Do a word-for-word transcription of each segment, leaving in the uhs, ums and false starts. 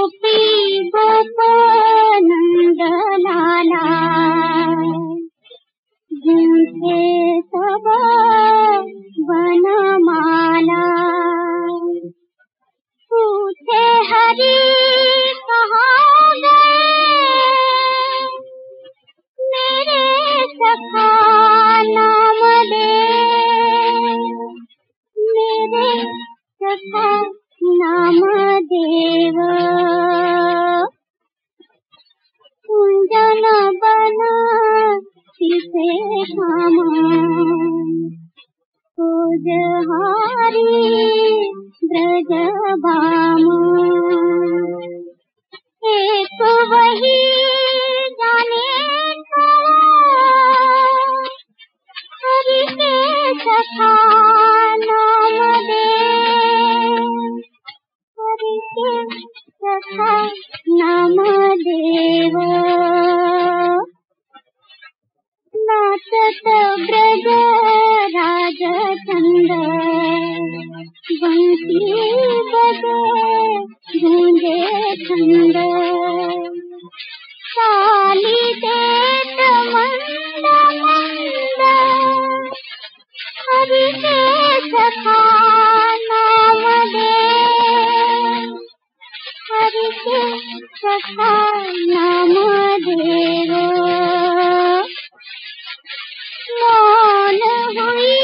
गोपी गोपानंद लाला जिनसे सब वनमाला पूछे हरि कहाँ गए मेरे सखा नाम दे मेरे सखा नाम देव कुंजन बना से खोजहारी ब्रज भाम एक वही जाने को हरि के सखा नाम दे हरि के सखा नाम देव नाचत ब्रज राज चंद बंसी बजे गूंजे छंद काली देत मंद मंद हरि के सखा नाम दे हरि के सखा नाम देव मौन हुई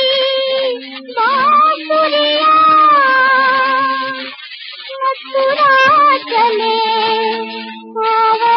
बांसुरिया मथुरा चले